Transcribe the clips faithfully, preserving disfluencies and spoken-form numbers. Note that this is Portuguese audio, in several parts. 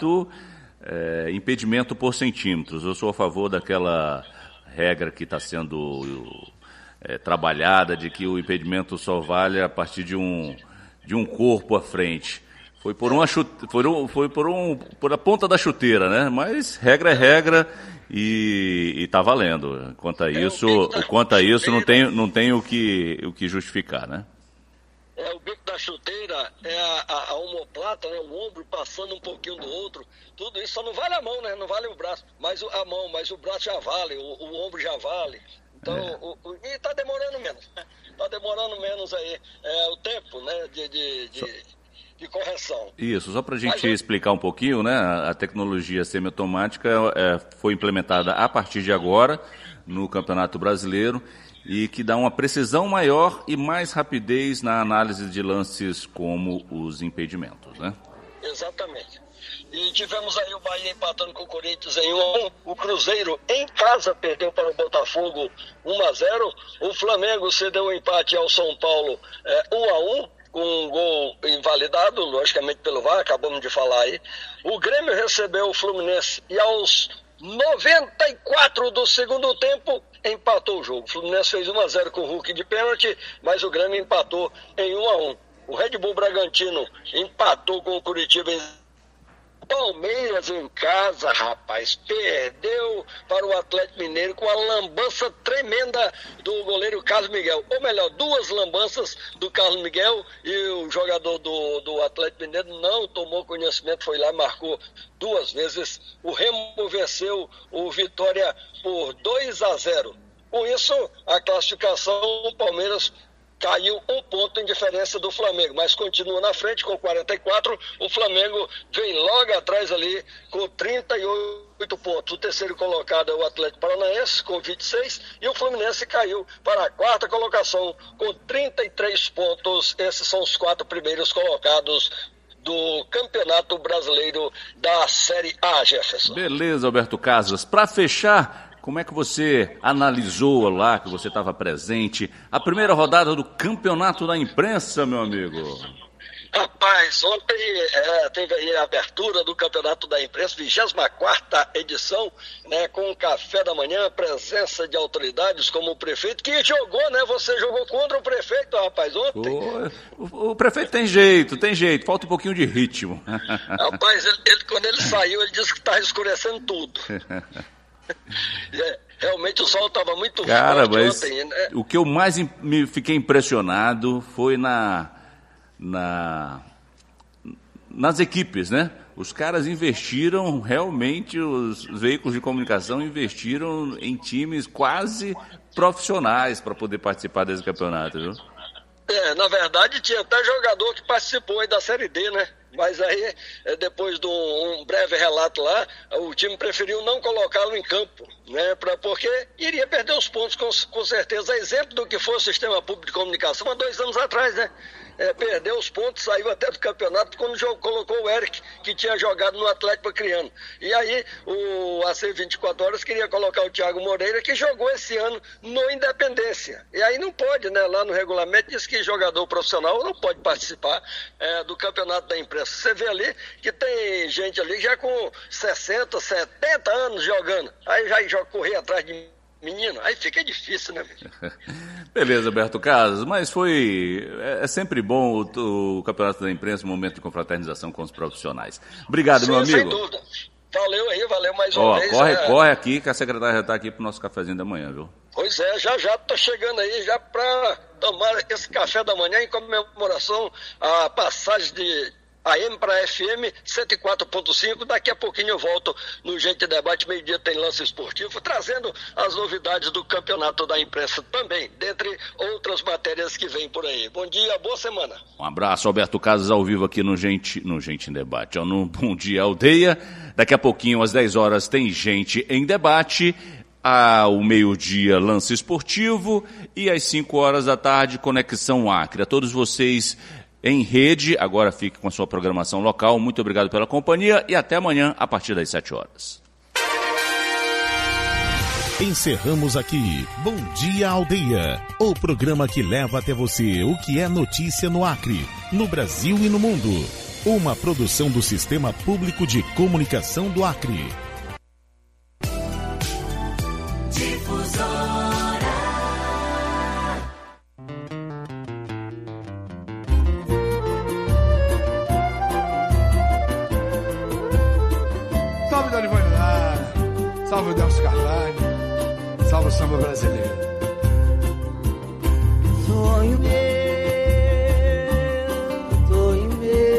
é, impedimento por centímetros. Eu sou a favor daquela regra que está sendo é, trabalhada, de que o impedimento só vale a partir de um, de um corpo à frente. Foi por uma chute... foi, um, foi por, um, por a ponta da chuteira, né? Mas regra é regra e está valendo. Quanto a isso, quanto a isso não tem, não tem o, que, o que justificar, né? É, o bico da chuteira, é a, a, a omoplata, né? O ombro passando um pouquinho do outro. Tudo isso só não vale a mão, né? Não vale o braço. Mas o, a mão, mas o braço já vale, o, o ombro já vale. Então, é. o, o, e está demorando menos. Está demorando menos aí é, o tempo, né? De... de, de... Só... de correção. Isso, só para a gente Mas, explicar um pouquinho, né? A tecnologia semiautomática é, foi implementada a partir de agora no Campeonato Brasileiro e que dá uma precisão maior e mais rapidez na análise de lances como os impedimentos, né? Exatamente. E tivemos aí o Bahia empatando com o Corinthians em um a um. O Cruzeiro em casa perdeu para o Botafogo um a zero. O Flamengo cedeu o empate ao São Paulo é, um a um. Com um gol invalidado, logicamente pelo V A R, acabamos de falar aí. O Grêmio recebeu o Fluminense e aos noventa e quatro do segundo tempo empatou o jogo. O Fluminense fez um a zero com o Hulk de pênalti, mas o Grêmio empatou em um a um. O Red Bull Bragantino empatou com o Curitiba em Palmeiras em casa, rapaz, perdeu para o Atlético Mineiro com a lambança tremenda do goleiro Carlos Miguel. Ou melhor, duas lambanças do Carlos Miguel e o jogador do, do Atlético Mineiro não tomou conhecimento, foi lá e marcou duas vezes. O Remo venceu o Vitória por dois a zero. Com isso, a classificação, o Palmeiras caiu um ponto em diferença do Flamengo, mas continua na frente com quarenta e quatro. O Flamengo vem logo atrás ali com trinta e oito pontos. O terceiro colocado é o Atlético Paranaense com vinte e seis e o Fluminense caiu para a quarta colocação com trinta e três pontos. Esses são os quatro primeiros colocados do Campeonato Brasileiro da Série A, Jefferson. Beleza, Alberto Casas. Para fechar, como é que você analisou lá, que você estava presente, a primeira rodada do Campeonato da Imprensa, meu amigo? Rapaz, ontem é, teve aí a abertura do Campeonato da Imprensa, vigésima quarta edição, né, com o café da manhã, presença de autoridades como o prefeito, que jogou, né? Você jogou contra o prefeito, rapaz, ontem. O, o, o prefeito tem jeito, tem jeito, falta um pouquinho de ritmo. Rapaz, ele, ele, quando ele saiu, ele disse que estava escurecendo tudo. É, realmente o sol estava muito Cara, forte mas ontem, né? O que eu mais me fiquei impressionado foi na, na, nas equipes, né? Os caras investiram, realmente, os veículos de comunicação investiram em times quase profissionais para poder participar desse campeonato, viu? É, na verdade tinha até jogador que participou aí da Série D, né? Mas aí, depois de um, um breve relato lá, o time preferiu não colocá-lo em campo, né? Pra, porque iria perder os pontos, com, com certeza. Exemplo do que foi o sistema público de comunicação há dois anos atrás, né? É, perdeu os pontos, saiu até do campeonato quando jogou, colocou o Eric, que tinha jogado no Atlético Acreano. E aí o A C vinte e quatro horas queria colocar o Thiago Moreira, que jogou esse ano no Independência. E aí não pode, né? Lá no regulamento diz que jogador profissional não pode participar é, do Campeonato da Imprensa. Você vê ali que tem gente ali já com sessenta, setenta anos jogando. Aí já joga correr atrás de menino, aí fica difícil, né? Beleza, Alberto Casas, mas foi... É, é sempre bom o, o Campeonato da Imprensa, um momento de confraternização com os profissionais. Obrigado, Sim, meu amigo. Sem dúvida. Valeu aí, valeu mais uma Ó, vez. Corre, é... corre aqui, que a secretária já está aqui pro nosso cafezinho da manhã, viu? Pois é, já já tô chegando aí, já para tomar esse café da manhã em comemoração à passagem de A M para F M cento e quatro ponto cinco. Daqui a pouquinho eu volto no Gente Debate, meio-dia tem lance esportivo, trazendo as novidades do Campeonato da Imprensa também, dentre outras matérias que vêm por aí. Bom dia, boa semana. Um abraço, Alberto Casas, ao vivo aqui no Gente, no Gente em Debate, ó, no Bom Dia Aldeia. Daqui a pouquinho, às dez horas, tem Gente em Debate. Ao meio-dia, lance esportivo. E às cinco horas da tarde, Conexão Acre. A todos vocês em rede, agora fique com a sua programação local. Muito obrigado pela companhia e até amanhã a partir das sete horas. Encerramos aqui Bom Dia Aldeia, o programa que leva até você o que é notícia no Acre, no Brasil e no mundo. uma produção do Sistema Público de Comunicação do Acre. Salve Dona Ivone Lara, salve o Delcio Carlani, salve o samba brasileiro. Sonho meu, sonho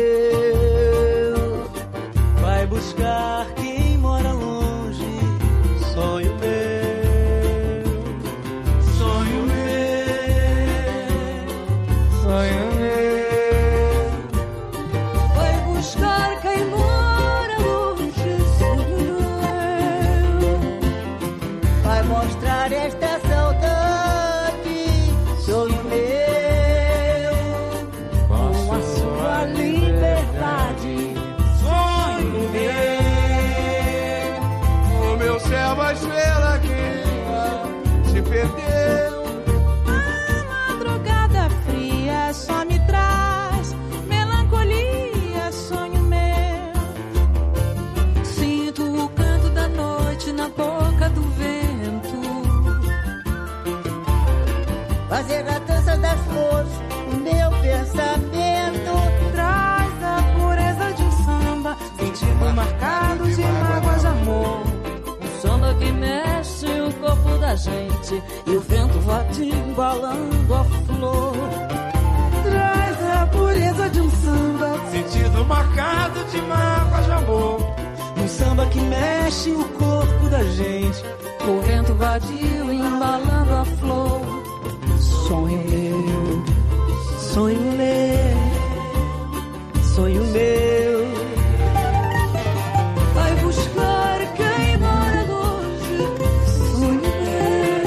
meu, vai buscar quem mora longe. Sonho meu, sonho meu, sonho meu, vai buscar quem mora longe. Sonho meu, vai mostrar esta saudade. Sonho meu, com a sua liberdade. Sonho meu, O meu céu, a estrela que se perdeu. A madrugada fria só me traz melancolia. Sonho meu, sinto o canto da noite na boca do vento. fazer a dança das flores, o meu pensamento Traz a pureza de um samba, sentido marcado de mágoas de amor. um samba que mexe o corpo da gente e o vento vadio embalando a flor. Traz a pureza de um samba, Sentido marcado de mágoas de amor. Um samba que mexe o corpo da gente, o vento vadio embalando a flor. sonho meu, sonho meu, sonho meu. Vai buscar quem mora longe. Sonho meu,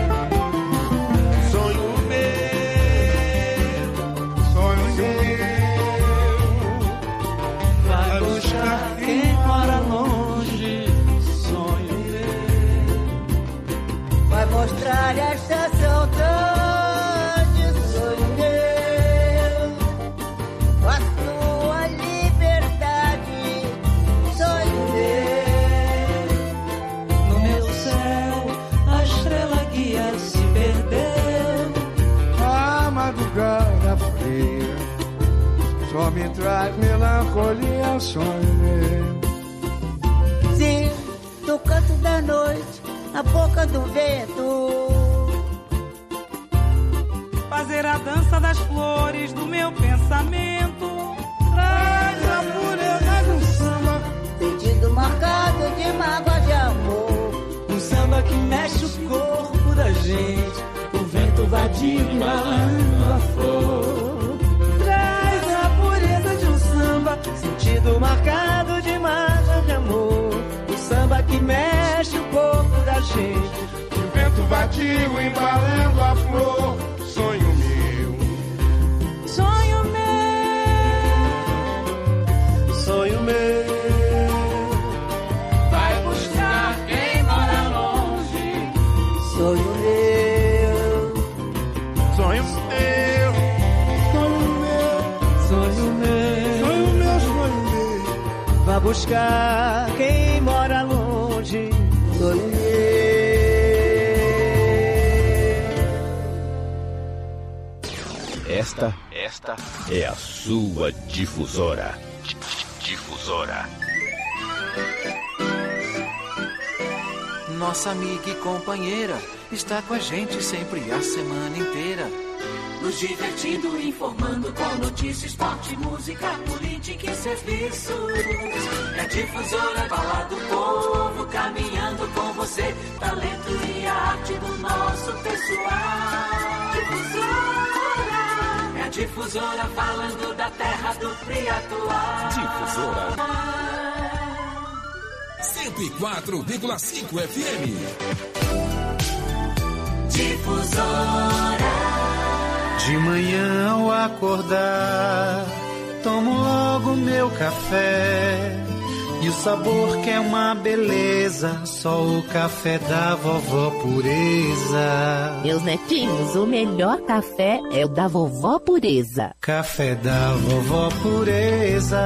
Sonho meu, sonho meu. Vai buscar quem mora longe. Sonho meu, vai mostrar esta saudade. Sonho meu, com a sua liberdade. Sonho meu, no meu céu, a estrela guia se perdeu. A madrugada fria só me traz melancolia. Sonho meu. sim, no canto da noite, na boca do vento. Fazer a dança das flores do meu pensamento. Traz a pureza de um samba, Sentido marcado de mágoa de amor. um samba que mexe o corpo da gente, o vento vadio embalando a flor. Traz a pureza de um samba, Sentido marcado de mágoa de amor. o samba que mexe o corpo da gente. O vento vadio embalando a flor. Sonho meu, Sonho meu, Sonho meu, vai buscar quem mora longe. sonho meu, sonho meu, sonho meu, sonho meu. sonho meu, sonho meu. Vai buscar quem mora longe. Sonho meu. Esta, esta é a sua difusora. Difusora. Nossa amiga e companheira está com a gente sempre a semana inteira. Nos divertindo, informando com notícias, esporte, música, política e serviços. É a difusora, fala do povo, caminhando com você. Talento e arte do nosso pessoal. Difusora. É a difusora falando da terra do Priatuá. Difusora. cento e quatro vírgula cinco F M. Difusora. De manhã ao acordar, tomo logo meu café e de sabor que é uma beleza, só o café da vovó Pureza. Meus netinhos, o melhor café é o da vovó Pureza. Café da vovó Pureza,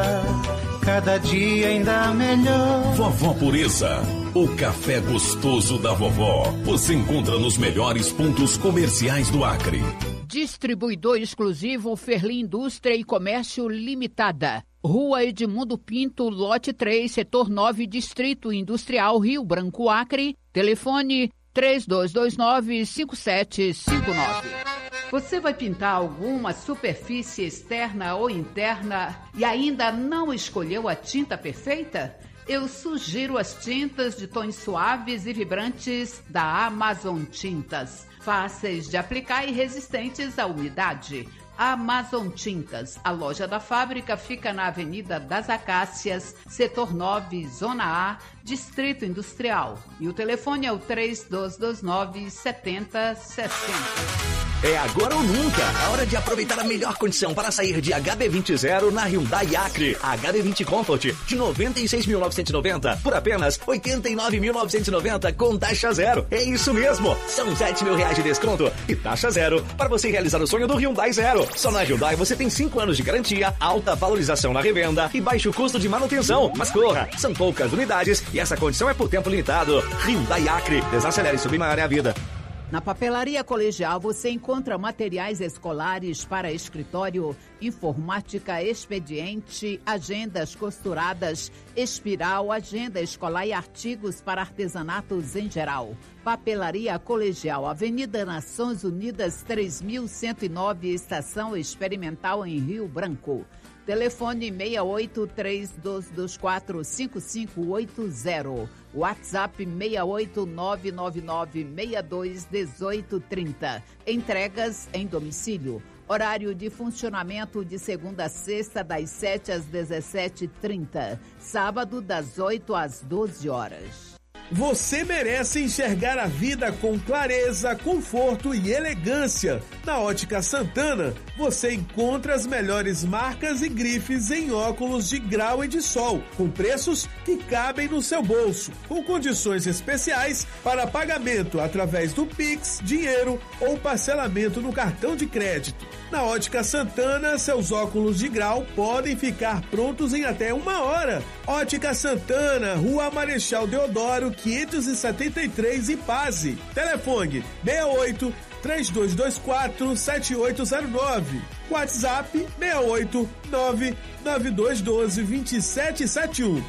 cada dia ainda melhor. Vovó Pureza, o café gostoso da vovó. Você encontra nos melhores pontos comerciais do Acre. Distribuidor exclusivo Ferli Indústria e Comércio Limitada. Rua Edmundo Pinto, lote três, setor nove, Distrito Industrial, Rio Branco, Acre. Telefone três dois dois nove, cinco sete cinco nove. Você vai pintar alguma superfície externa ou interna e ainda não escolheu a tinta perfeita? Eu sugiro as tintas de tons suaves e vibrantes da Amazon Tintas. Fáceis de aplicar e resistentes à umidade. Amazon Tintas. A loja da fábrica fica na Avenida das Acácias, setor nove, Zona A, Distrito Industrial. E o telefone é o três dois dois nove, sete zero seis zero. É agora ou nunca. A hora de aproveitar a melhor condição para sair de H B vinte zero na Hyundai Acre. H B vinte Comfort de noventa e seis mil novecentos e noventa por apenas oitenta e nove mil novecentos e noventa com taxa zero. É isso mesmo. São sete mil reais de desconto e taxa zero para você realizar o sonho do Hyundai Zero. Só na Hyundai você tem cinco anos de garantia, alta valorização na revenda e baixo custo de manutenção. Mas corra, são poucas unidades e essa condição é por tempo limitado. Hyundai Acre. Desacelere e submarine a vida. Na Papelaria Colegial você encontra materiais escolares para escritório, informática, expediente, agendas costuradas, espiral, agenda escolar e artigos para artesanatos em geral. Papelaria Colegial, Avenida Nações Unidas três mil cento e nove, Estação Experimental em Rio Branco. Telefone seis oito três dois dois quatro cinco cinco oito zero. WhatsApp seis oito nove nove nove seis dois um oito três zero. Entregas em domicílio. Horário de funcionamento de segunda a sexta, das sete às dezessete e trinta. Sábado, das oito às doze horas. Você merece enxergar a vida com clareza, conforto e elegância. Na Ótica Santana, você encontra as melhores marcas e grifes em óculos de grau e de sol, com preços que cabem no seu bolso, com condições especiais para pagamento através do Pix, dinheiro ou parcelamento no cartão de crédito. Na Ótica Santana, seus óculos de grau podem ficar prontos em até uma hora. Ótica Santana, Rua Marechal Deodoro, quinhentos e setenta e três, Ipase. Telefone seis oito três dois dois quatro sete oito zero nove. WhatsApp seis oito nove nove dois um dois dois sete sete um.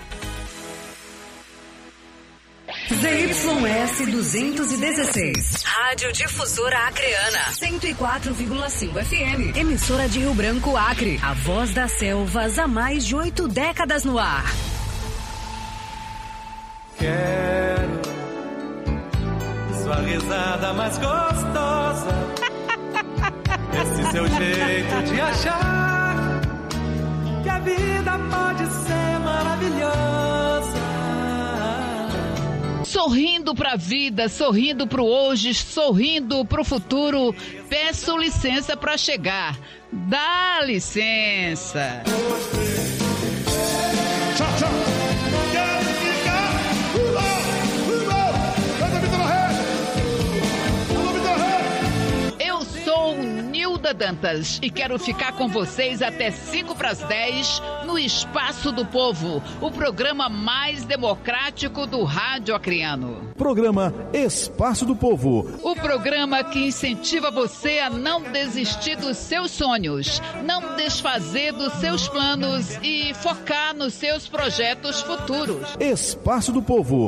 Z Y S duzentos e dezesseis. Rádio Difusora Acreana. cento e quatro vírgula cinco F M. Emissora de Rio Branco, Acre. A voz das selvas há mais de oito décadas no ar. Quero sua risada mais gostosa. Esse seu jeito de achar que a vida pode ser maravilhosa. Sorrindo pra vida, sorrindo pro hoje, sorrindo pro futuro. Peço licença pra chegar. Dá licença. Tchau, tchau. Eu sou Nilda Dantas e quero ficar com vocês até cinco para as dez no Espaço do Povo, o programa mais democrático do rádio acreano. Programa Espaço do Povo. O programa que incentiva você a não desistir dos seus sonhos, não desfazer dos seus planos e focar nos seus projetos futuros. Espaço do Povo.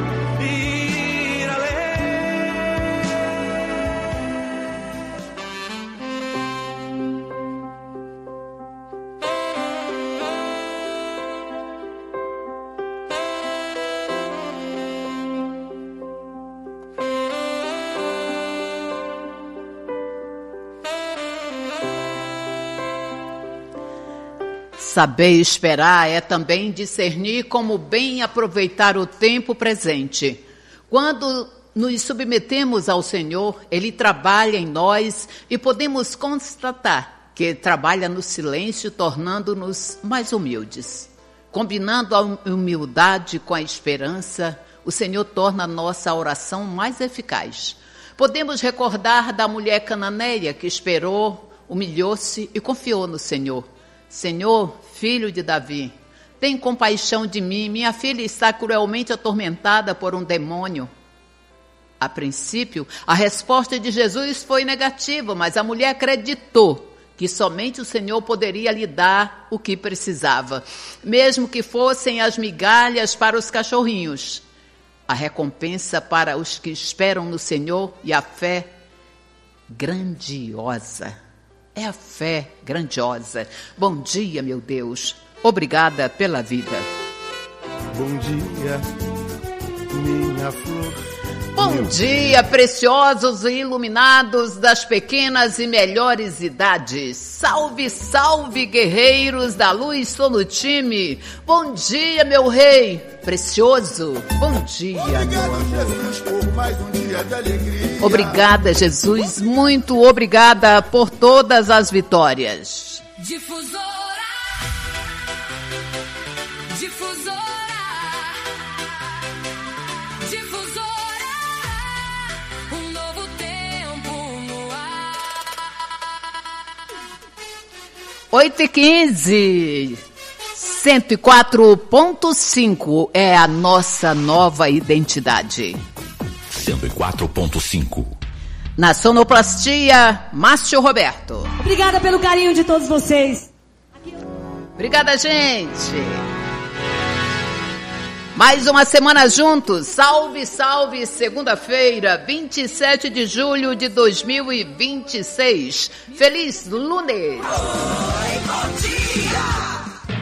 Saber esperar é também discernir como bem aproveitar o tempo presente. Quando nos submetemos ao Senhor, Ele trabalha em nós e podemos constatar que trabalha no silêncio, tornando-nos mais humildes. Combinando a humildade com a esperança, o Senhor torna a nossa oração mais eficaz. Podemos recordar da mulher cananeia que esperou, humilhou-se e confiou no Senhor. Senhor, filho de Davi, tem compaixão de mim, minha filha está cruelmente atormentada por um demônio. A princípio, a resposta de Jesus foi negativa, mas a mulher acreditou que somente o Senhor poderia lhe dar o que precisava, mesmo que fossem as migalhas para os cachorrinhos. A recompensa para os que esperam no Senhor e a fé grandiosa. É a fé grandiosa. Bom dia, meu Deus. Obrigada pela vida. Bom dia, minha flor. Bom dia, preciosos e iluminados das pequenas e melhores idades. Salve, salve, guerreiros da luz, estou no time. Bom dia, meu rei precioso. Bom dia, meu amor. Jesus, por mais um dia de alegria. Obrigada, Jesus. Muito obrigada por todas as vitórias. Difusora. Difusora. oito e quinze, cento e quatro ponto cinco é a nossa nova identidade. cento e quatro ponto cinco. Na sonoplastia, Márcio Roberto. Obrigada pelo carinho de todos vocês. Obrigada, gente. Mais uma semana juntos. Salve, salve, segunda-feira, vinte e sete de julho de dois mil e vinte e seis. Feliz lunes. Oi, bom dia.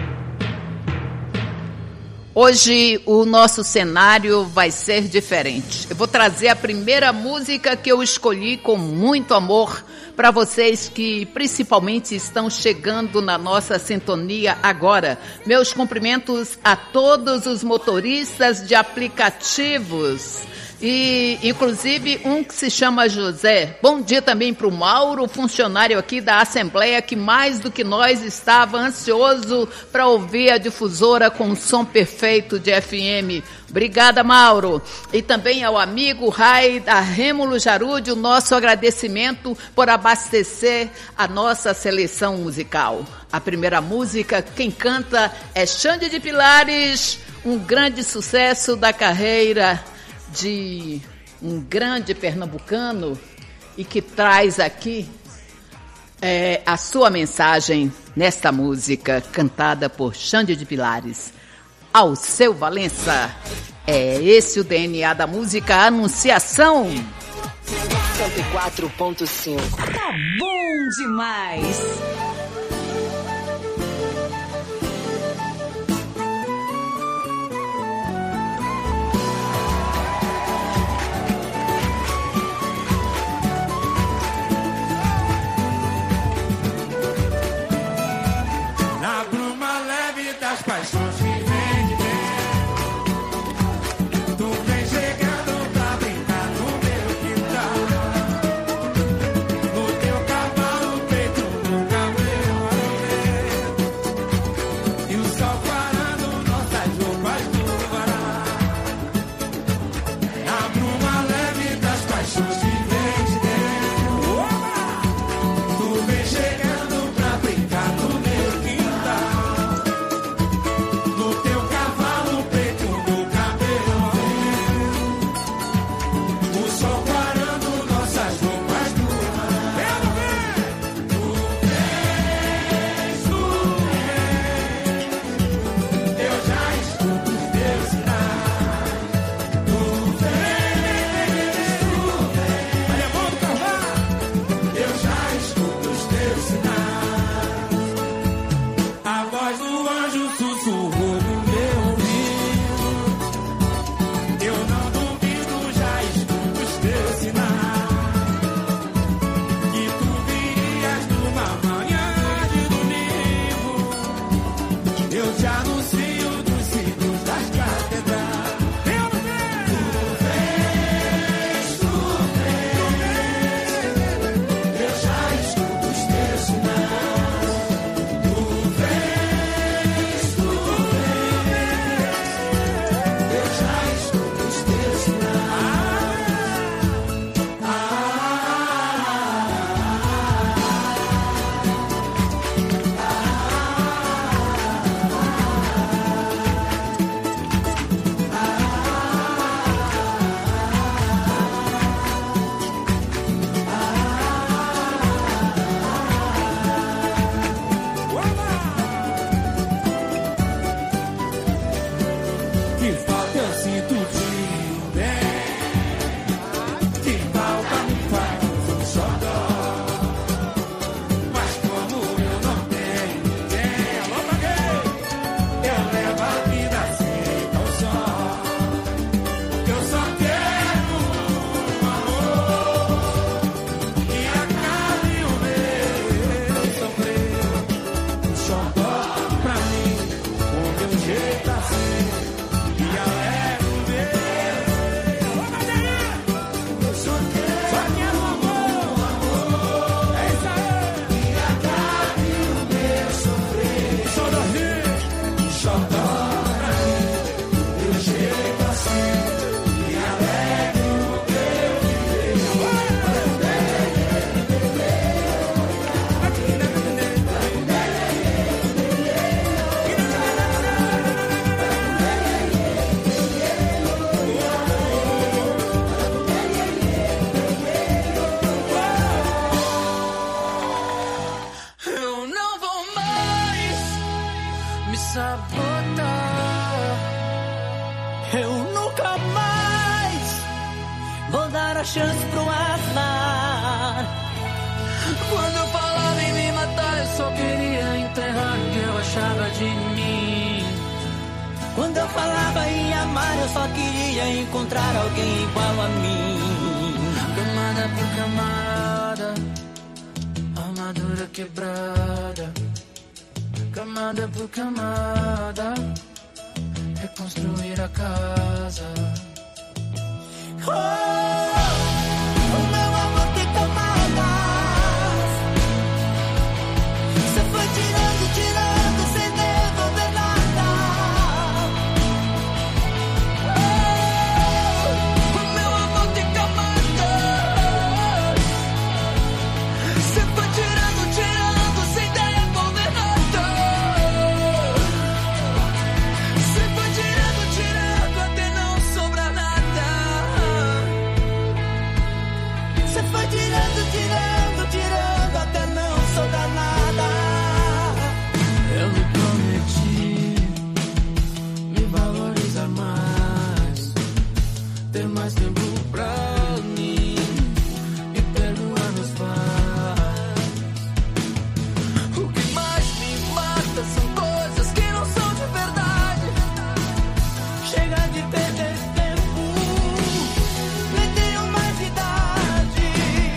Hoje o nosso cenário vai ser diferente. Eu vou trazer a primeira música que eu escolhi com muito amor para vocês que principalmente estão chegando na nossa sintonia agora. Meus cumprimentos a todos os motoristas de aplicativos e inclusive um que se chama José. Bom dia também para o Mauro, funcionário aqui da Assembleia, que mais do que nós estava ansioso para ouvir a difusora com o som perfeito de F M. Obrigada, Mauro. E também ao amigo Rai da Rêmulo Jarude, o nosso agradecimento por abastecer a nossa seleção musical. A primeira música, quem canta é Xande de Pilares, um grande sucesso da carreira de um grande pernambucano e que traz aqui é, a sua mensagem nesta música cantada por Xande de Pilares. Alceu Valença, é esse o D N A da música Anunciação. cento e quatro ponto cinco. Tá bom demais. Na bruma leve das paixões que vem de dentro, tu vem chegando pra brincar no meu quintal. No teu cavalo peito nunca Eu nunca mais vou dar a chance pro azar. Quando eu falava em me matar, eu só queria enterrar o que eu achava de mim. Quando eu falava em amar, eu só queria encontrar alguém igual a mim. Camada por camada, armadura quebrada. Camada por camada, reconstruir a casa. Oh, o meu amor tem camadas. Você foi tirando, tirando, sem devolver nada. Oh, o meu amor tem camadas. Você foi tirando, tirando, sem devolver nada. Você foi tirando, tirando, até não sobrar nada. Você foi tirando, tirando, tirando, até não sobrar nada. Eu me prometi me valorizar mais, ter mais tempo pra mim e perdoar meus pais. O que mais me mata são coisas que não são de verdade. Chega de perder tempo, nem tenho mais idade.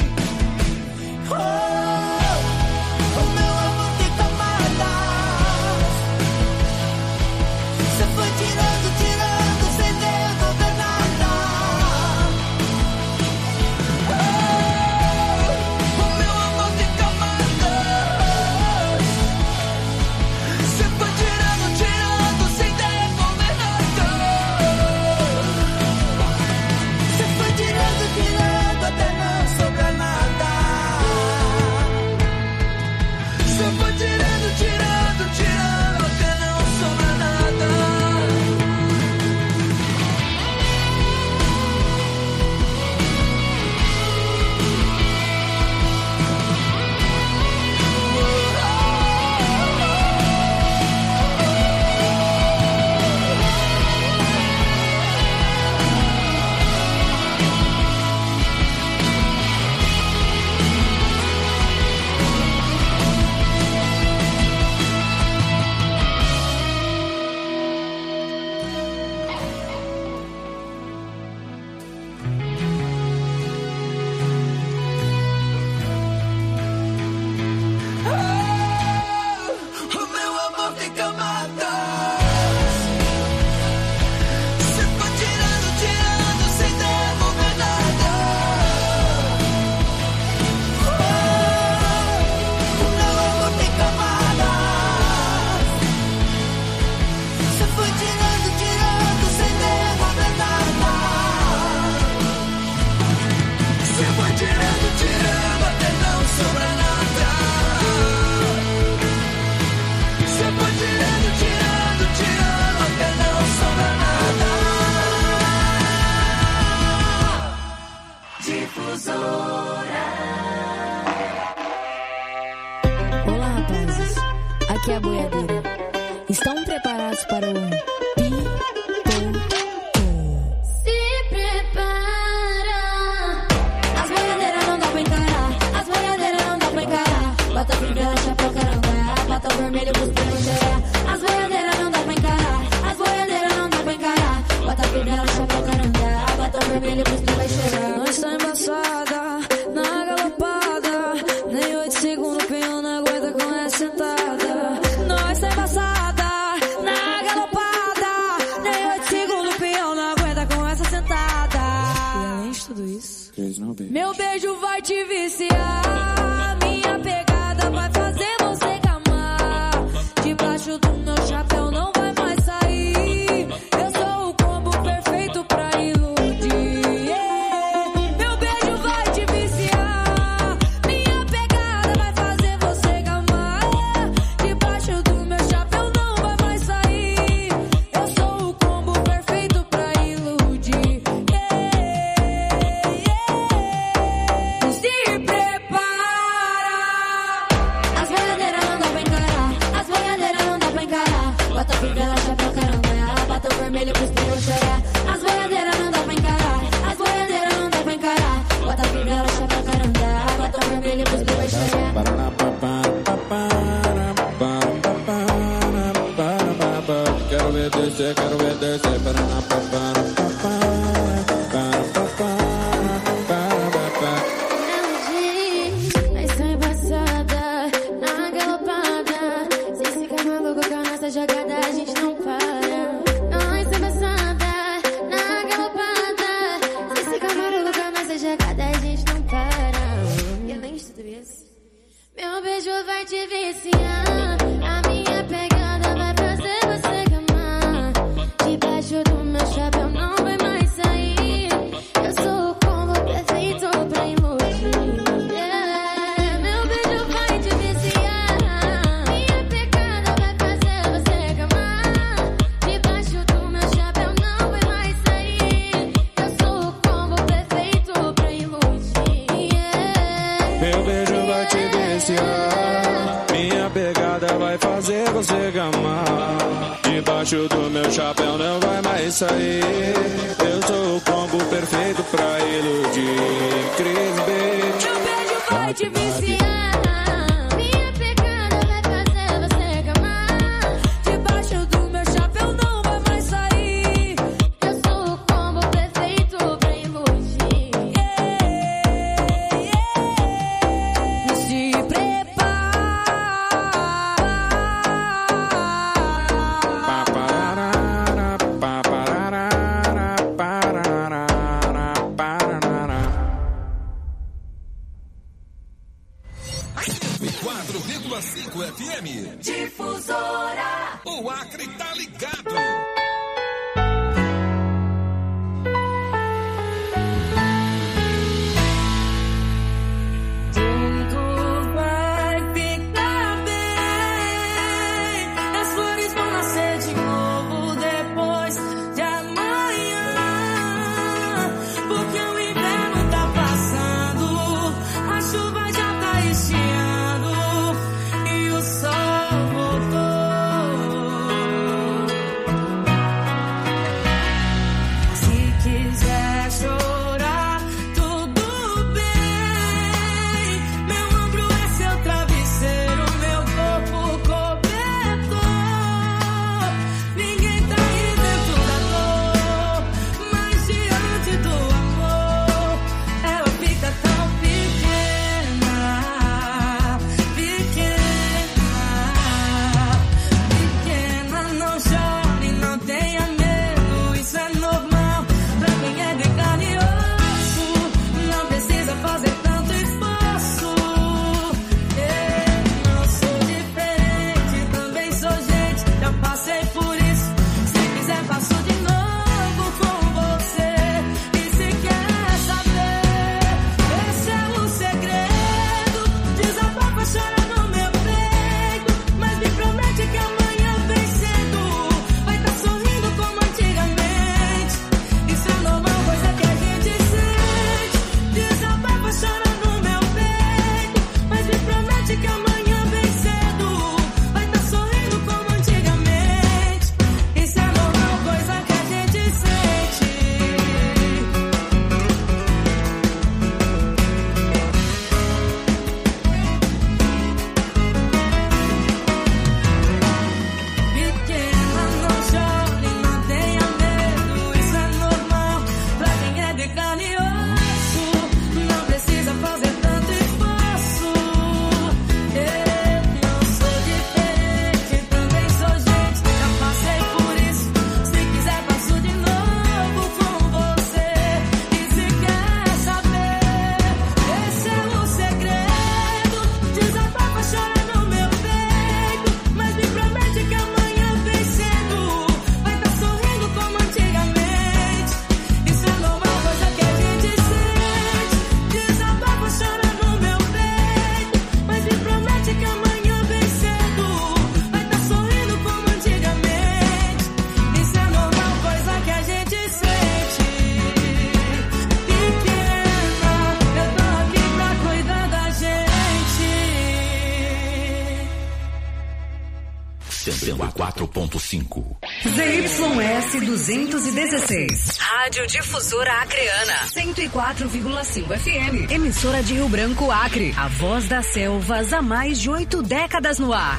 Oh, o meu amor tem camadas. Você foi tirando, tirando, sem devolver nada. Oh, o meu amor tem camadas. Você foi tirando, tirando, sem devolver nada. Você foi tirando, tirando, até não sobrar nada. Você foi tirando, tirando, tirando, até não sobrar nada. O meu amor tem camadas. Você foi tirando, tirando, sem devolver nada. Oh, o meu amor tem camadas. Você foi tirando, tirando, sem devolver nada. Você foi tirando, tirando, até não sobrar nada. Você foi tirando, tirando, tirando, até não sobrar nada. Difusora. Olá, rapazes. Aqui é a boiadeira. Estão preparados para o Se prepara. As boiadeiras não dá pra encarar. As boiadeiras não dá pra encarar. Bota fibra, chapéu, caranga. Bota o vermelho pros primos cheirar. As boiadeiras não dá pra encarar. As boiadeiras não dá pra encarar. Bota fibra, chapéu, caranga. Bota o vermelho pros primos cheirar. Nós tá embaçada, na galopada. Nem oito segundos, peão não aguenta com essa sentada. Nós tá embaçada, na galopada. Nem oito segundos, peão não aguenta com essa sentada. E além de tudo isso, meu beijo vai te viciar. Minha pegada vai fazer você gamar. Debaixo do meu chapéu não vai mais sair. Eu sou o combo perfeito pra iludir. Yeah. Meu beijo vai te viciar. Minha pegada vai fazer você gamar. Debaixo do meu chapéu não vai mais sair. Eu sou o combo perfeito pra iludir. Yeah. Yeah. Se prepara. vermelho pros primos chorar. As boiadeiras não dá pra encarar, as boiadeiras não dá pra encarar. Bota fivela, chapa carandá, bota vermelho pros primos chorar. Quero ver descer, quero ver descer. Mas sou embaçada, na galopada. Se ficar maluco com a nossa jogada, a gente não para. Nós sou embaçada, na galopada. Se ficar maluco com a nossa jogada, a gente não para. E além de tudo isso, meu beijo vai te viciar. A minha pegada vai fazer você gamar. Debaixo do meu chapéu não vai mais sair. Eu sou o combo perfeito pra iludir. Yeah. Meu beijo vai te viciar. Minha pegada vai fazer você gamar. Debaixo do meu chapéu não vai mais sair. Eu sou o combo perfeito pra iludir. Yeah. Meu beijo vai te viciar. Minha pegada vai fazer você gamar. Debaixo do meu chapéu não vai mais sair. Eu sou o combo perfeito pra iludir. Cris Beat. Meu beijo vai te viciar. Minha pegada vai fazer você gamar. Debaixo do meu chapéu não vai mais sair. Eu sou o combo perfeito pra iludir. Yeah, yeah. Se quatro vírgula cinco F M. Difusora. O Acre tá ligado. tudo vai ficar bem. As flores vão nascer de novo depois de amanhã. Porque o inverno tá passando, a chuva já tá estiando e o sol quatro ponto cinco. Z Y S duzentos e dezesseis. Rádio Difusora Acreana. cento e quatro vírgula cinco F M. Emissora de Rio Branco, Acre. A voz das selvas há mais de oito décadas no ar.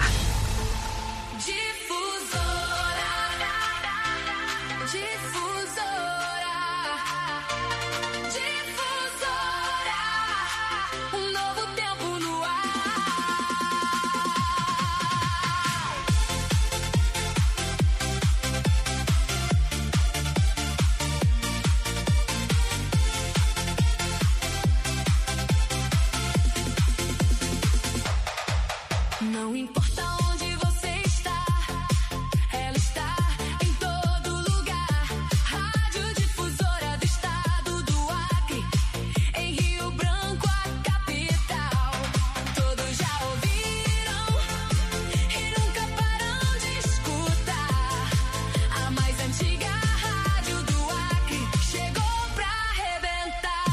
Não importa onde você está, ela está em todo lugar. Rádio Difusora do estado do Acre, em Rio Branco, a capital. Todos já ouviram e nunca param de escutar. A mais antiga rádio do Acre chegou pra arrebentar.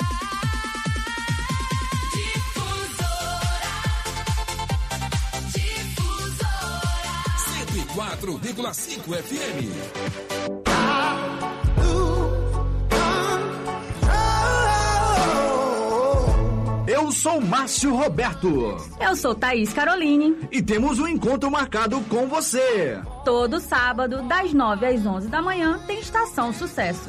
quatro vírgula cinco F M. Eu sou Márcio Roberto. Eu sou Thaís Caroline. E temos um encontro marcado com você. Todo sábado, das nove às onze da manhã, tem Estação Sucesso.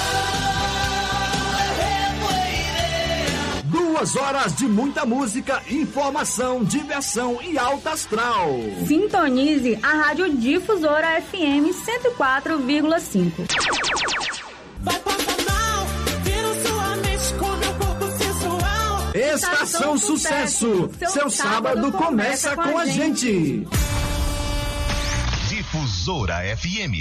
Duas horas de muita música, informação, diversão e alta astral. Sintonize a Rádio Difusora F M cento e quatro vírgula cinco. Vai passar mal, vira sua mente com meu corpo sensual. Estação Sucesso, seu, seu sábado começa com a gente. Difusora F M.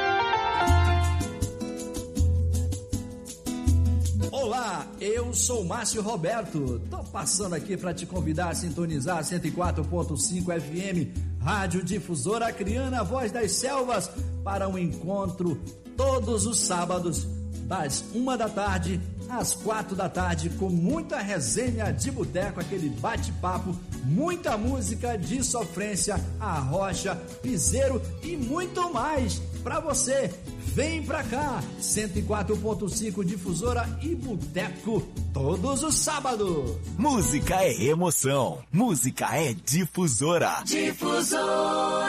Olá, eu sou Márcio Roberto. Tô passando aqui para te convidar a sintonizar cento e quatro ponto cinco F M, Rádio Difusora Acreana, Voz das Selvas, para um encontro todos os sábados, das uma da tarde às quatro da tarde, com muita resenha de boteco, aquele bate-papo, muita música de sofrência, arrocha, piseiro e muito mais para você. Vem pra cá, cento e quatro ponto cinco Difusora e Boteco, todos os sábados. Música é emoção, música é Difusora. Difusora.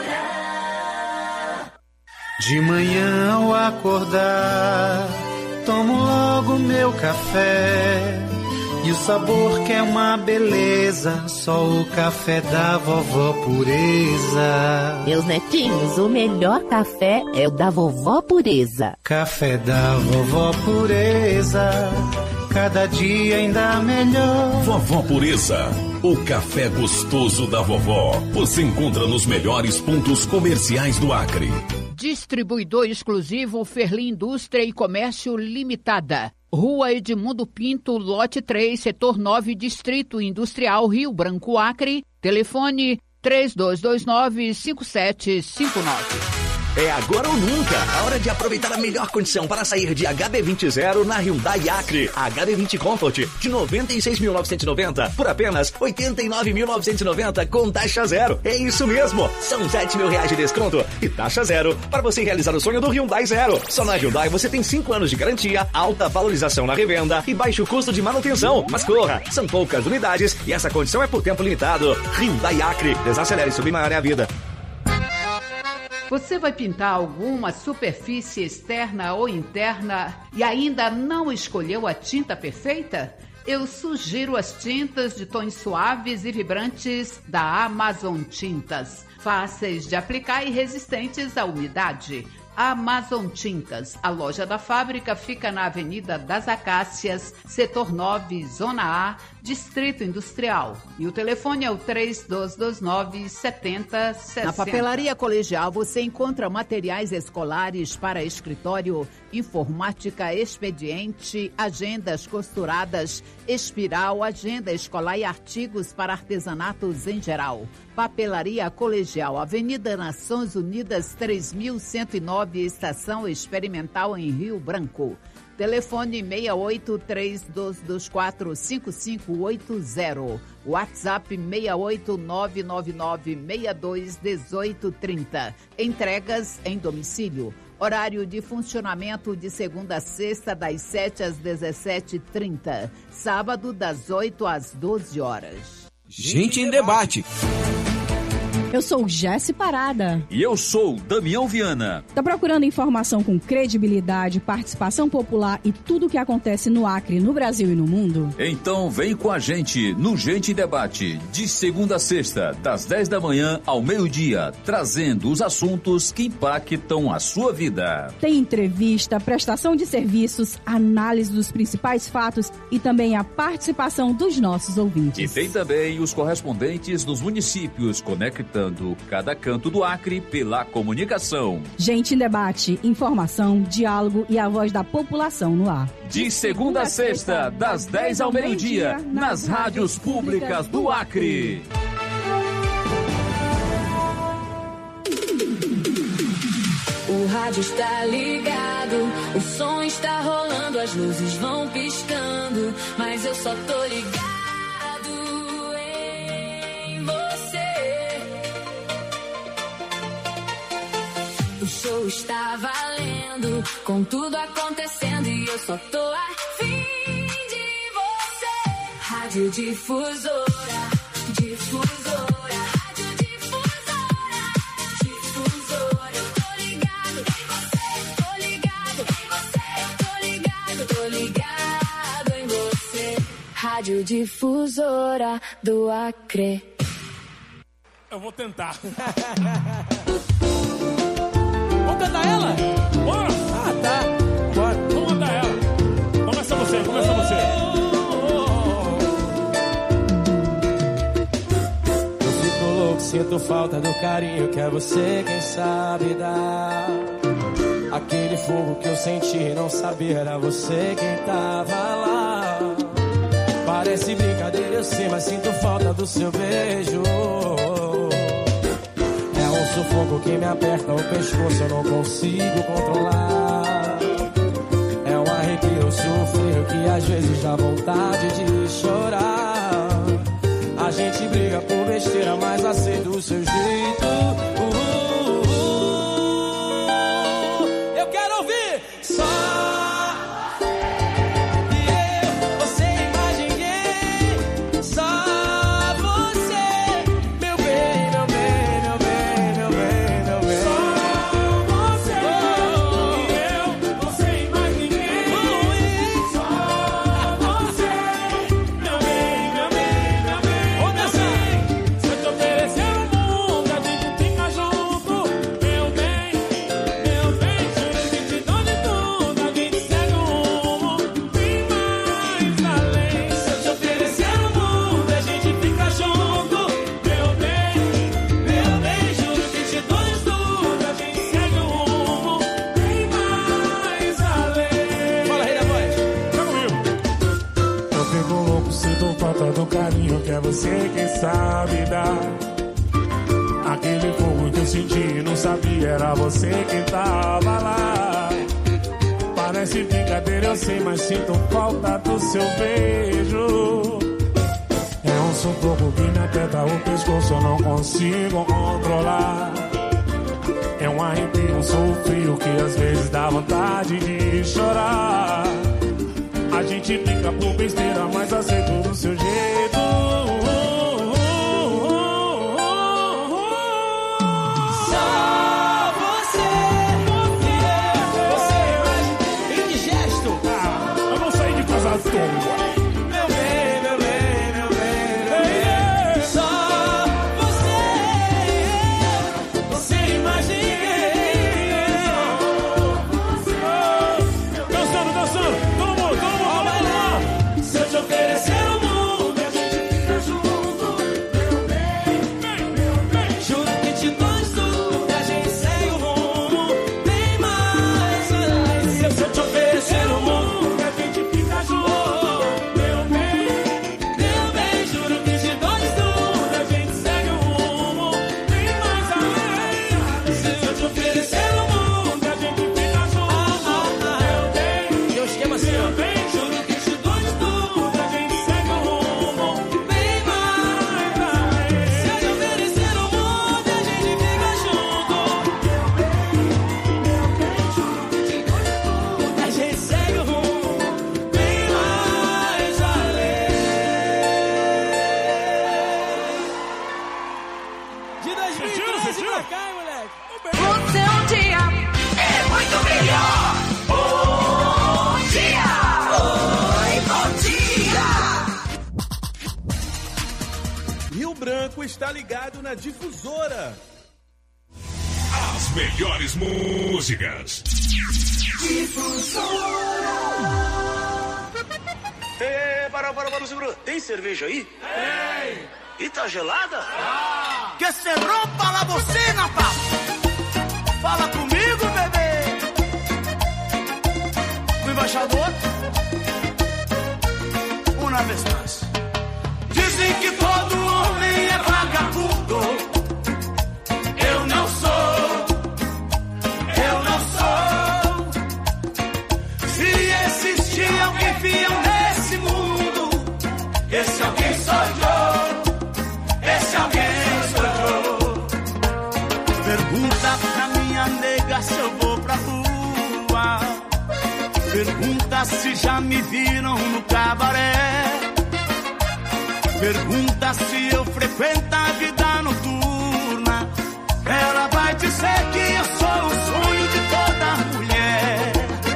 De manhã ao acordar, tomo logo meu café. E o sabor que é uma beleza, só o café da vovó Pureza. Meus netinhos, o melhor café é o da vovó Pureza. Café da vovó Pureza, cada dia ainda melhor. Vovó Pureza, o café gostoso da vovó. Você encontra nos melhores pontos comerciais do Acre. Distribuidor exclusivo Ferli Indústria e Comércio Limitada. Rua Edmundo Pinto, lote três, setor nove, Distrito Industrial, Rio Branco, Acre. Telefone três dois dois nove, cinco sete cinco nove. É agora ou nunca, a hora de aproveitar a melhor condição para sair de H B vinte zero na Hyundai Acre. A H B vinte Comfort de noventa e seis mil novecentos e noventa por apenas oitenta e nove mil novecentos e noventa com taxa zero. É isso mesmo, são sete mil reais de desconto e taxa zero para você realizar o sonho do Hyundai Zero. Só na Hyundai você tem cinco anos de garantia, alta valorização na revenda e baixo custo de manutenção. Mas corra, são poucas unidades e essa condição é por tempo limitado. Hyundai Acre, desacelere e submarine a vida. Você vai pintar alguma superfície externa ou interna e ainda não escolheu a tinta perfeita? Eu sugiro as tintas de tons suaves e vibrantes da Amazon Tintas. Fáceis de aplicar e resistentes à umidade. Amazon Tintas. A loja da fábrica fica na Avenida das Acácias, setor nove, Zona A, Distrito Industrial. E o telefone é o três dois dois nove, sete zero seis zero. Na Papelaria Colegial você encontra materiais escolares para escritório, informática, expediente, agendas costuradas, espiral, agenda escolar e artigos para artesanatos em geral. Papelaria Colegial, Avenida Nações Unidas três mil cento e nove, Estação Experimental em Rio Branco. Telefone seis oito três dois dois quatro cinco cinco oito zero. WhatsApp seis oito nove nove nove seis dois um oito três zero. Entregas em domicílio. Horário de funcionamento de segunda a sexta, das sete às dezessete e trinta. Sábado, das oito às doze horas. Gente em Debate. Eu sou Jesse Parada. E eu sou Damião Viana. Tá procurando informação com credibilidade, participação popular e tudo o que acontece no Acre, no Brasil e no mundo? Então vem com a gente no Gente em Debate, de segunda a sexta, das dez da manhã ao meio-dia, trazendo os assuntos que impactam a sua vida. Tem entrevista, prestação de serviços, análise dos principais fatos e também a participação dos nossos ouvintes. E tem também os correspondentes dos municípios, conectando cada canto do Acre pela comunicação. Gente em Debate, informação, diálogo e a voz da população no ar. De segunda a sexta, das dez ao meio-dia, nas rádios públicas do Acre. O rádio está ligado, o som está rolando, as luzes vão piscando, mas eu só tô ligado em você. O show está valendo, com tudo acontecendo e eu só tô afim de você. Rádio Difusora, Difusora, Rádio Difusora, Difusora. Eu tô ligado em você, tô ligado em você, eu tô ligado, tô ligado em você. Rádio Difusora do Acre. Eu vou tentar. Vamos cantar ela? Bora! Ah, tá. Bora. Vamos cantar ela. Começa você, começa você. Eu fico louco, sinto falta do carinho que é você quem sabe dar. Aquele fogo que eu senti, não sabia, era você quem tava lá. Parece brincadeira, eu sei, mas sinto falta do seu beijo. O fogo que me aperta o pescoço, eu não consigo controlar. É um arrepio, um sofrer que às vezes dá vontade de chorar. A gente briga por besteira, mas aceito o seu jeito. Uh, uh, uh. Eu quero ouvir só. Você quem sabe dar. Aquele fogo que eu senti, não sabia, era você quem tava lá. Parece brincadeira, eu sei, mas sinto falta do seu beijo. É um sufoco que me aperta o pescoço, eu não consigo controlar. É um arrepio, um sofrio que às vezes dá vontade de chorar. A gente brinca por besteira, mas aceito do seu jeito. Meu bem, meu bem, meu bem, meu bem. Só você, você imagina. Dançando, dançando, todo mundo, todo mundo, vamos lá. Se eu te oferecer o mundo, a gente fica junto. louco está ligado na Difusora. As melhores músicas. Difusora. Ei, para, para, para, segura. Tem cerveja aí? Tem. E tá gelada? Ah. Que se rompa la bocina, pá. Fala comigo, bebê. O embaixador. Uma vez mais. Dizem que todo homem é vagabundo. Eu não sou. Eu não sou. Se existir alguém fiel nesse mundo, esse alguém sou eu. Esse alguém sou eu. Pergunta pra minha nega se eu vou pra rua. Pergunta se já me viram no cabaré. Pergunta se eu frequento a vida noturna. Ela vai dizer que eu sou o sonho de toda mulher.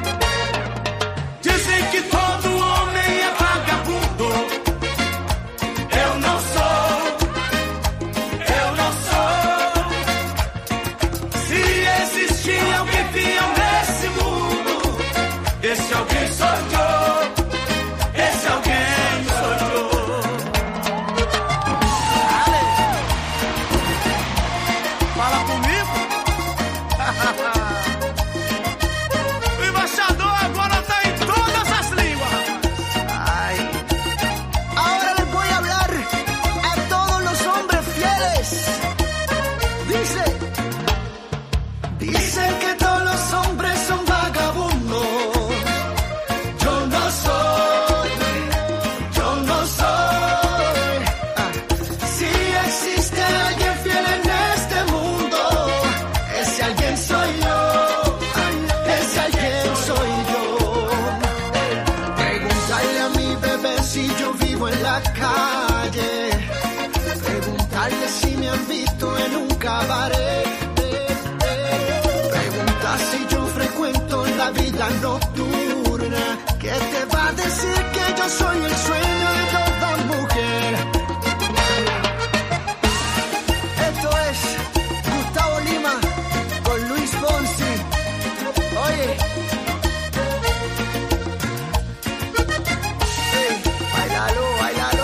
Dizem que todo homem é vagabundo. Eu não sou. Eu não sou. Se existir alguém fiel nesse mundo, esse alguém sou eu. Esse alguém sou eu. Fala comigo. O embaixador agora tá em todas as línguas. Ay. Ahora les voy a hablar a todos los hombres fieles. Dice, dicen que todos los hombres son vagabundos. Yo no soy, yo no soy. Ah. Si existe alguien fiel en este mundo, ese alguien soy yo. Ese alguien soy yo. Preguntarle a mi bebé si yo vivo en la calle. Preguntarle si me han visto en un cabaret. Preguntar si yo frecuento la vida nocturna. ¿Qué te va a decir que yo soy el sueño de toda mujer? Esto es Gustavo Lima con Luis Fonsi. Oye. Hey, bailalo, bailalo.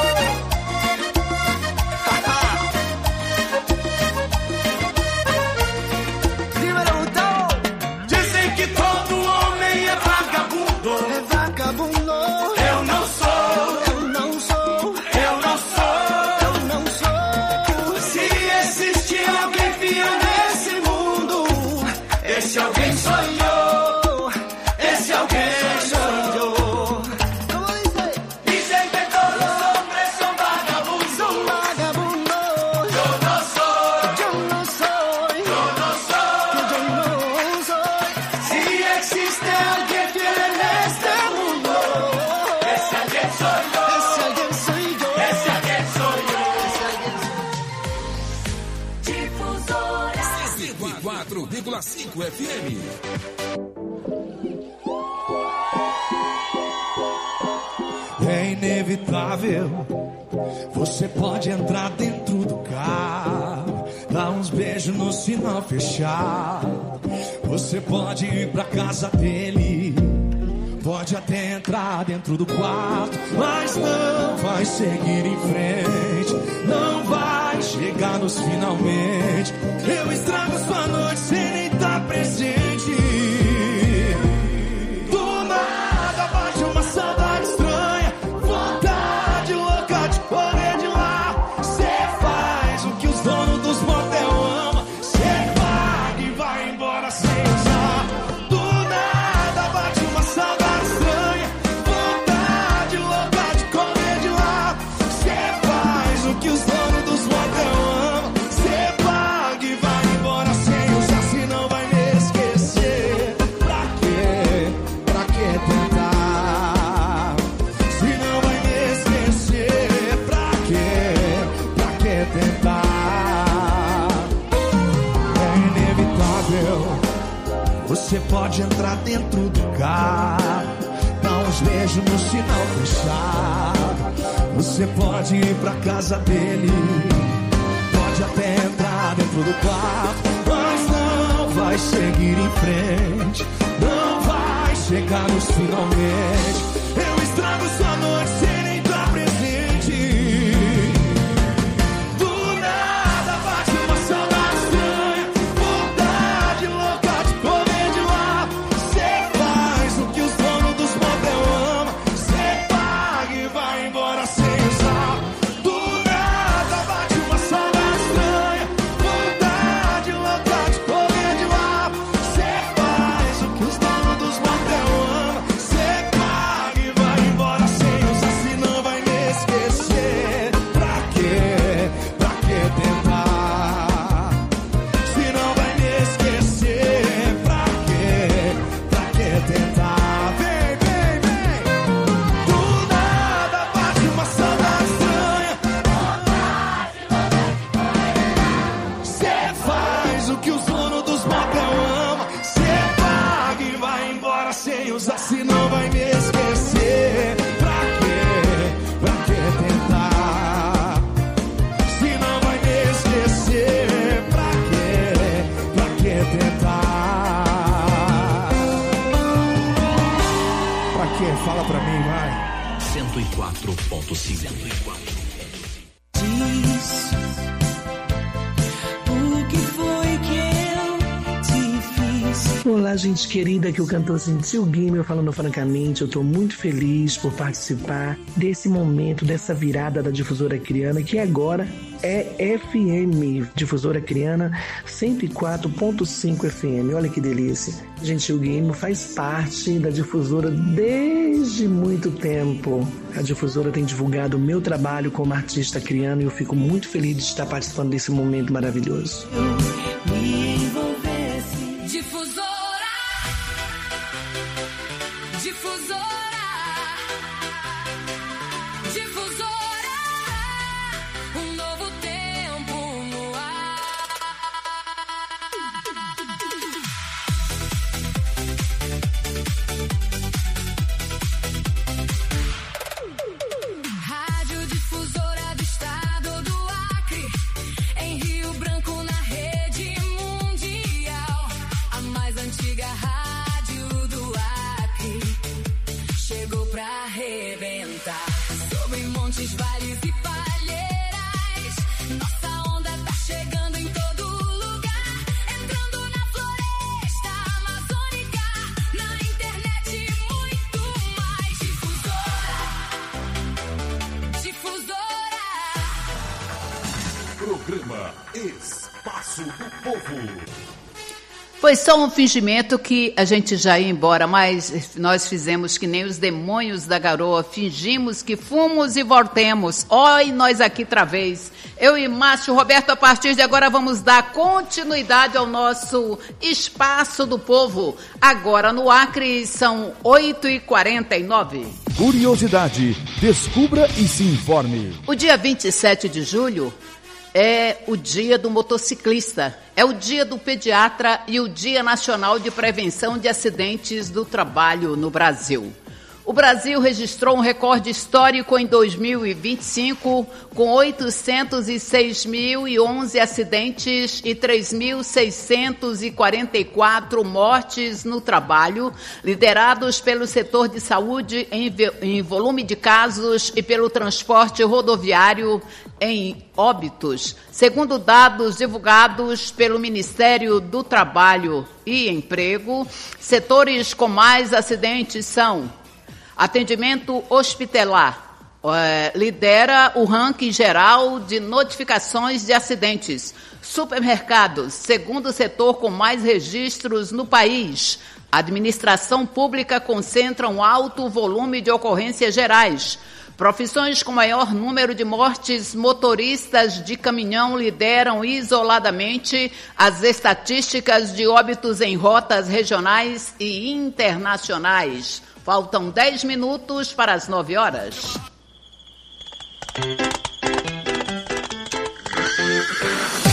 Dímelo, Gustavo. Dicen que todo homem é vagabundo. É vagabundo. Eu não sou. Eu não sou. Eu não sou. Eu não sou. Se existir alguém fiel nesse mundo, esse alguém sou eu. Esse alguém sou eu. Como dice? Dicen que todos los hombres son vagabundos. Son vagabundos. Yo no soy. Yo no soy. Yo no soy. Yo no soy. Si existe alguien fiel en este mundo, ese alguien soy yo. Ese alguien soy yo. Ese alguien soy yo. Ese alguien soy yo. Difusora. cento e quatro vírgula cinco F M. É inevitável. Você pode entrar dentro do carro, dar uns beijos no sinal fechado. Você pode ir pra casa dele, pode até entrar dentro do quarto, mas não vai seguir em frente, não vai chegar nos finalmente. Eu estrago sua noite sem nem estar presente. Do nada bate uma saudade estranha, vontade louca de correr de lá. Cê faz o que os donos dos motel amam, cê paga e vai embora sem usar. Do nada bate uma saudade estranha, vontade louca de correr de lá. Cê faz o que os donos dos motel amam, cê paga e vai embora sem usar, senão vai me esquecer. Pra quê? Pra que tentar? Senão vai me esquecer. Pra quê? Pra que tentar? É inevitável. Você pode entrar dentro do carro, dar uns beijos no sinal fechado. Você pode ir pra casa dele, pode até entrar dentro do quarto, mas não vai seguir em frente, não vai chegar nos finalmente. Eu estrago sua noite sem nem estar presente. Do nada bate uma saudade estranha, vontade louca de comer de lá. Cê faz o que os donos dos motel amam, cê paga e vai embora sem usar. Do nada bate uma saudade estranha, vontade louca de comer de lá. Cê faz o que os donos dos motel amam, cê paga e vai embora sem usar. Senão vai me esquecer. Pra quê? Pra que tentar? Senão vai me esquecer. Pra quê? Pra que tentar? Vem, vem, vem. Do nada bate uma saudade estranha. Cê faz o que os donos dos motel amam, cê paga e vai embora sem usar. Senão vai me esquecer. Pra quê? Pra que tentar? Senão vai me esquecer. Pra quê? Pra que tentar? Pra quê? Fala pra mim, vai. cento e quatro ponto cinco. Diz o que foi que eu te fiz. Olá, gente querida, aqui é o cantor Sentiu Gamer falando francamente. Eu tô muito feliz por participar desse momento, dessa virada da Difusora Acreana, que agora é F M, Difusora Acreana cento e quatro ponto cinco F M. Olha que delícia. Gentil Game faz parte da Difusora desde muito tempo. A Difusora tem divulgado o meu trabalho como artista acreano e eu fico muito feliz de estar participando desse momento maravilhoso. Me envolvesse. Difusora, difusora, difusora, um novo tempo no ar. Rádio Difusora do Estado do Acre, em Rio Branco, na rede mundial. A mais antiga rádio do Acre chegou pra arrebentar. Sobre montes, vales e palheiras, nossa onda tá chegando em todo lugar. Entrando na floresta amazônica, na internet e muito mais. Difusora, difusora. Programa Espaço do Povo. Foi só um fingimento que a gente já ia embora, mas nós fizemos que nem os demônios da garoa, fingimos que fomos e voltemos. Oi, nós aqui outra vez. Eu e Márcio Roberto, a partir de agora vamos dar continuidade ao nosso Espaço do Povo. Agora no Acre são oito e quarenta e nove. Curiosidade, descubra e se informe. O dia vinte e sete de julho é o dia do motociclista, é o dia do pediatra e o Dia Nacional de Prevenção de Acidentes do Trabalho no Brasil. O Brasil registrou um recorde histórico em dois mil e vinte e cinco, com oitocentos e seis mil e onze acidentes e três mil seiscentos e quarenta e quatro mortes no trabalho, liderados pelo setor de saúde em, em volume de casos e pelo transporte rodoviário em óbitos. Segundo dados divulgados pelo Ministério do Trabalho e Emprego, setores com mais acidentes são: atendimento hospitalar, é, lidera o ranking geral de notificações de acidentes. Supermercados, segundo setor com mais registros no país. Administração pública concentra um alto volume de ocorrências gerais. Profissões com maior número de mortes, motoristas de caminhão lideram isoladamente as estatísticas de óbitos em rotas regionais e internacionais. Faltam dez minutos para as nove horas.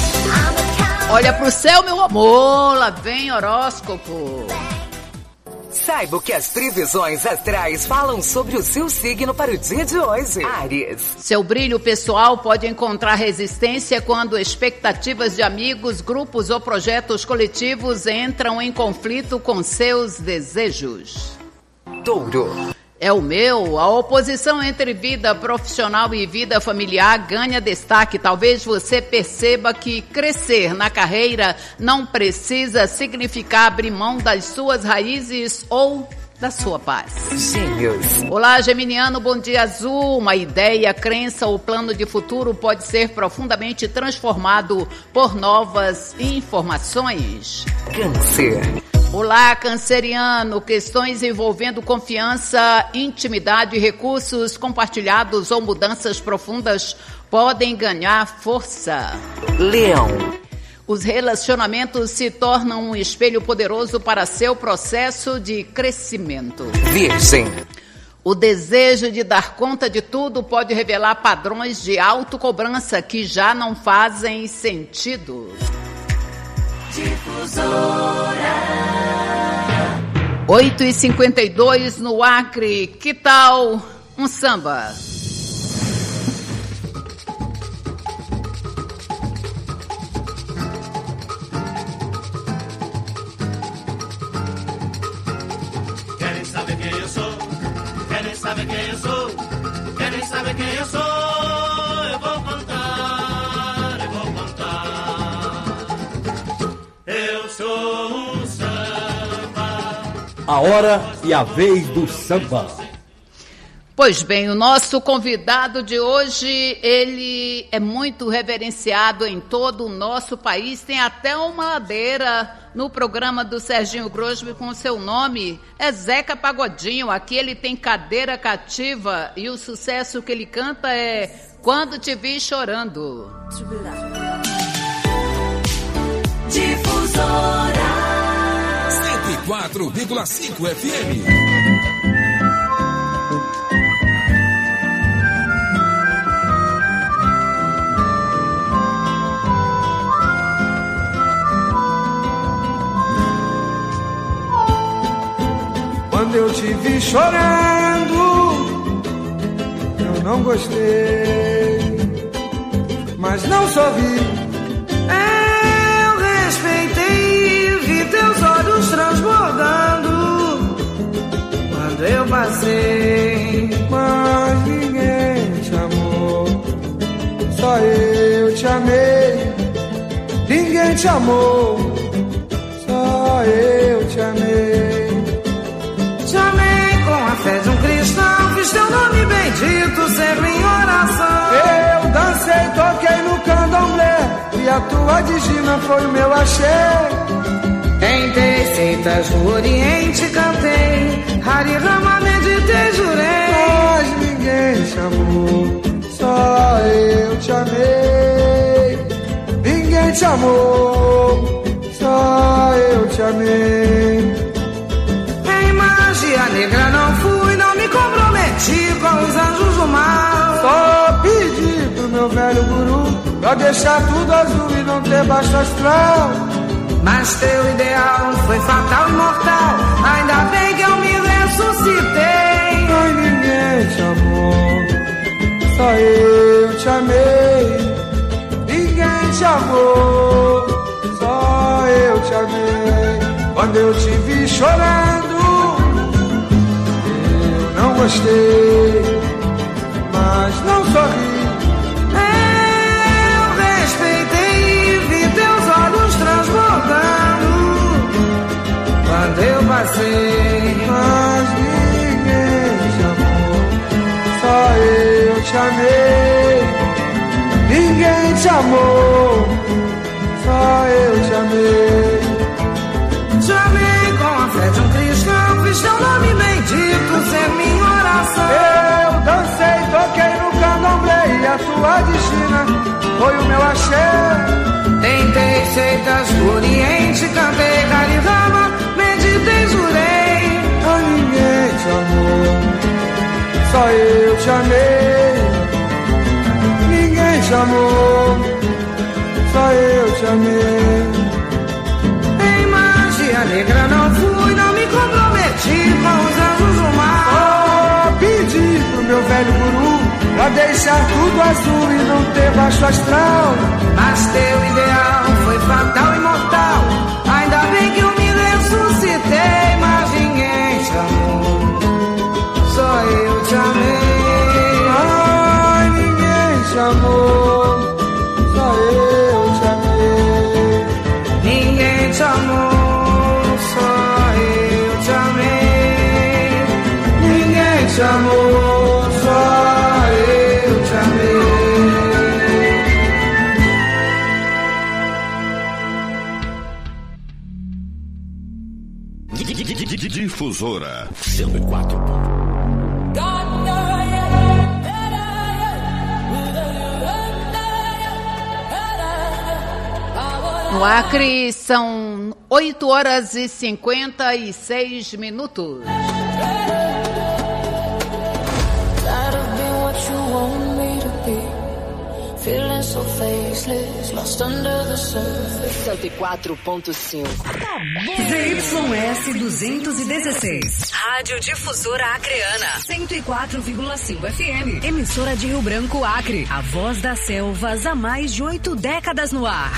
Olha pro céu, meu amor, lá vem horóscopo. Saiba o que as previsões astrais falam sobre o seu signo para o dia de hoje. Áries. Seu brilho pessoal pode encontrar resistência quando expectativas de amigos, grupos ou projetos coletivos entram em conflito com seus desejos. Touro. É o meu. A oposição entre vida profissional e vida familiar ganha destaque. Talvez você perceba que crescer na carreira não precisa significar abrir mão das suas raízes ou da sua paz. Gêmeos. Olá, geminiano, bom dia azul. Uma ideia, crença ou plano de futuro pode ser profundamente transformado por novas informações. Câncer. Olá, canceriano. Questões envolvendo confiança, intimidade, recursos compartilhados ou mudanças profundas podem ganhar força. Leão. Os relacionamentos se tornam um espelho poderoso para seu processo de crescimento. Virgem. O desejo de dar conta de tudo pode revelar padrões de autocobrança que já não fazem sentido. Difusora. oito e cinquenta e dois no Acre. Que tal um samba? Querem saber quem eu sou? Querem saber quem eu sou? Querem saber quem eu sou? Eu vou contar, eu vou contar. Eu sou um samba. A hora e a vez do samba. Pois bem, o nosso convidado de hoje, ele é muito reverenciado em todo o nosso país. Tem até uma ladeira no programa do Serginho Grosby com seu nome. É Zeca Pagodinho. Aqui ele tem cadeira cativa e o sucesso que ele canta é Quando Te Vi Chorando. Difusora cento e quatro vírgula cinco F M. Quando eu te vi chorando, eu não gostei, mas não sorri. Eu respeitei, vi teus olhos transbordando quando eu passei, mas ninguém te amou, só eu te amei. Ninguém te amou, só eu te amei. Te amei com a fé de um cristão, fiz teu nome bendito sempre em oração. Eu dancei, toquei no candomblé e a tua digina foi o meu axé. Tentei seitas no Oriente, cantei Hari Rama, meditei, jurei, mas ninguém te amou, só eu te amei. Ninguém te amou, só eu te amei. Magia negra não fui, não me comprometi com os anjos do mal. Só pedi pro meu velho guru pra deixar tudo azul e não ter baixo astral. Mas teu ideal foi fatal e mortal, ainda bem que eu me ressuscitei. Mas ninguém te amou, só eu te amei. Ninguém te amou, só eu te amei. Quando eu te vi chorando, não gostei, mas não sorri. Eu respeitei e vi teus olhos transbordando quando eu passei, mas ninguém te amou, só eu te amei. Ninguém te amou, só eu te amei. Te amei com a fé de um cristão, fiz teu nome bendito ser minha oração. Eu dancei, toquei no candomblé e a tua destina foi o meu axé. Tentei seitas do Oriente, cantei Hari Rama, meditei, jurei, mas ninguém te amou, só eu te amei. Ninguém te amou, só eu te amei. Magia negra não fui, não me comprometi deixar tudo azul e não ter baixo astral. Mas teu ideal foi fatal e mortal. Ainda bem que eu me ressuscitei, mas ninguém te amou, só eu te amei. Ai, ninguém te amou, só eu te amei. Ninguém te amou, só eu te amei. Ninguém te amou, só eu te amei. Difusora cento e quatro. No Acre são oito horas e cinquenta e seis minutos. cento e quatro ponto cinco. Z Y S duzentos e dezesseis. Rádio Difusora Acreana. cento e quatro vírgula cinco F M. Emissora de Rio Branco, Acre. A voz das selvas há mais de oito décadas no ar.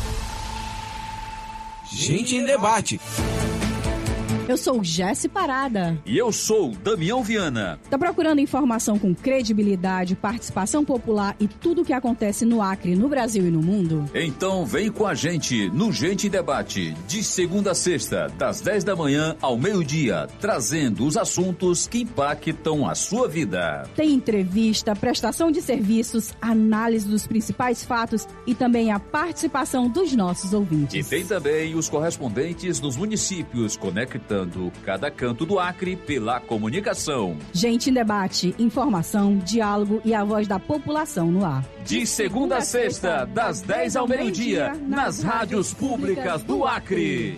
Gente em Debate. Eu sou Jéssica Parada. E eu sou Damião Viana. Tá procurando informação com credibilidade, participação popular e tudo o que acontece no Acre, no Brasil e no mundo? Então vem com a gente no Gente em Debate, de segunda a sexta, das dez da manhã ao meio-dia, trazendo os assuntos que impactam a sua vida. Tem entrevista, prestação de serviços, análise dos principais fatos e também a participação dos nossos ouvintes. E tem também os correspondentes dos municípios, conectando cada canto do Acre pela comunicação. Gente em Debate, informação, diálogo e a voz da população no ar. De segunda a sexta, das dez ao meio-dia, nas rádios públicas do Acre.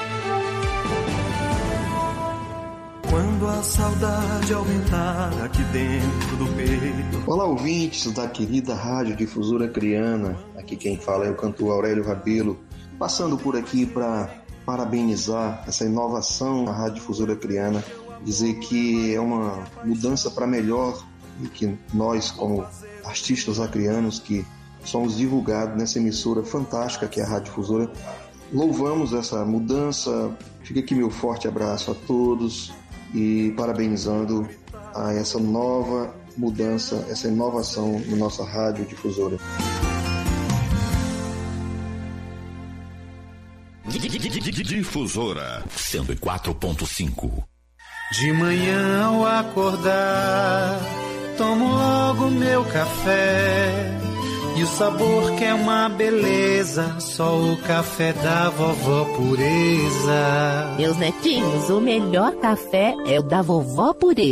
Quando a saudade aumentar aqui dentro do peito. Olá, ouvintes da querida Rádio Difusora Acreana. Aqui quem fala é o cantor Aurélio Rabelo, passando por aqui para parabenizar essa inovação na Rádio Difusora Acreana, dizer que é uma mudança para melhor e que nós, como artistas acreanos que somos divulgados nessa emissora fantástica que é a Rádio Difusora, louvamos essa mudança. Fica aqui meu forte abraço a todos e parabenizando a essa nova mudança, essa inovação na nossa Rádio Difusora. Difusora cento e quatro ponto cinco. De manhã ao acordar, tomo logo meu café. E o sabor que é uma beleza, só o café da vovó Pureza. Meus netinhos, o melhor café é o da vovó Pureza.